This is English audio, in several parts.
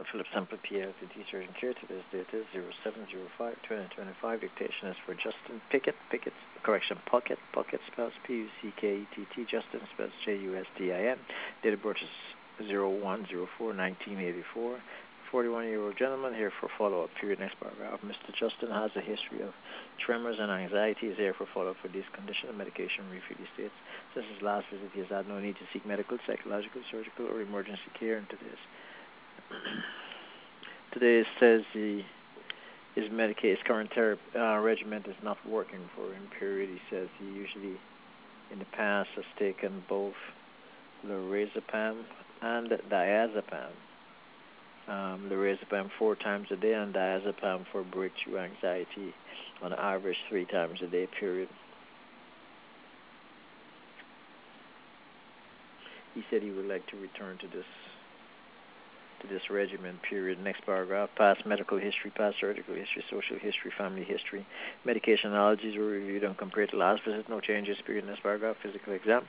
Philip Sample PL to teacher and care. Today's date is 07/05/2025. Dictation is for Justin Pickett. Puckett. Puckett spells Puckett. Justin spells Justin. Date of birth is 01/04/1984. 41-year-old gentleman here for follow-up. Period. Next paragraph. Mr. Justin has a history of tremors and anxiety. Is here for follow-up for this condition. Medication refill. He states, since his last visit, he has had no need to seek medical, psychological, surgical, or emergency care. And today it says his current therapy regimen is not working for him. Period. He says he usually, in the past, has taken both lorazepam and diazepam. Lorazepam 4 times a day and diazepam for breakthrough anxiety on average 3 times a day. Period. He said he would like to return to this regimen. Period. Next paragraph. Past medical history, past surgical history, social history, family history. Medication allergies were reviewed and compared to last visit. No changes. Period. Next paragraph. Physical exam.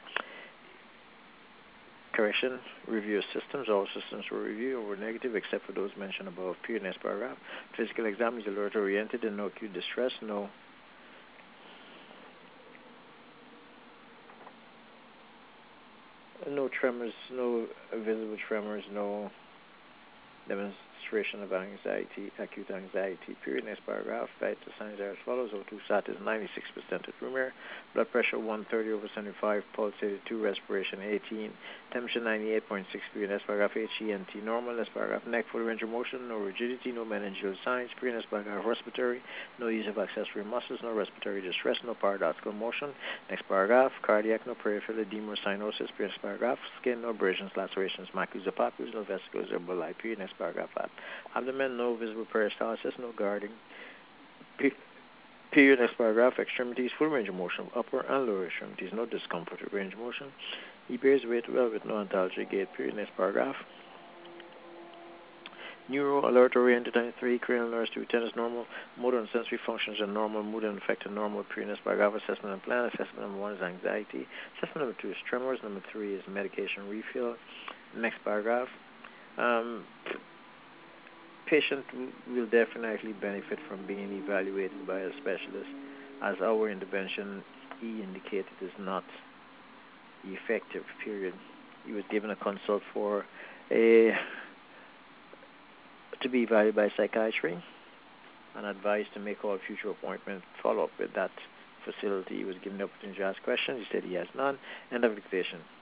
Correction. Review of systems. All systems were reviewed and were negative except for those mentioned above. Period. Next paragraph. Physical exam is alert oriented and no acute distress. No tremors, no visible tremors, no demonstration of anxiety, acute anxiety. Period. Next paragraph. Vital signs are as follows. O2 sat is 96% at room air. Blood pressure 130/75. Pulse 82. Respiration 18. Temperature 98.6. Period. Next paragraph. HENT normal. Next paragraph. Neck full range of motion. No rigidity. No meningeal signs. Period. Next paragraph. Respiratory. No use of accessory muscles. No respiratory distress. No paradoxical motion. Next paragraph. Cardiac. No peripheral edema or cyanosis. Period. Next paragraph. Skin. No abrasions, lacerations, macules or papules. No vesicles or bulli. Period. Next paragraph. Abdomen. No visible peristalsis. No guarding. Period. Next paragraph. Extremities. Full range of motion. Upper and lower extremities. No discomfort or range of motion. He bears weight well with no antalgic gait. Period. Next paragraph. Neuro alert oriented 93. Cranial nerves 210 is normal. Motor and sensory functions are normal. Mood and affected normal. Period. Next paragraph. Assessment and plan. Assessment number 1 is anxiety. Assessment number 2 is tremors. Number 3 is medication refill. Next paragraph. Patient will definitely benefit from being evaluated by a specialist, as our intervention, he indicated, is not effective. Period. He was given a consult to be evaluated by psychiatry and advised to make all future appointments follow up with that facility. He was given the opportunity to ask questions. He said he has none. End of dictation.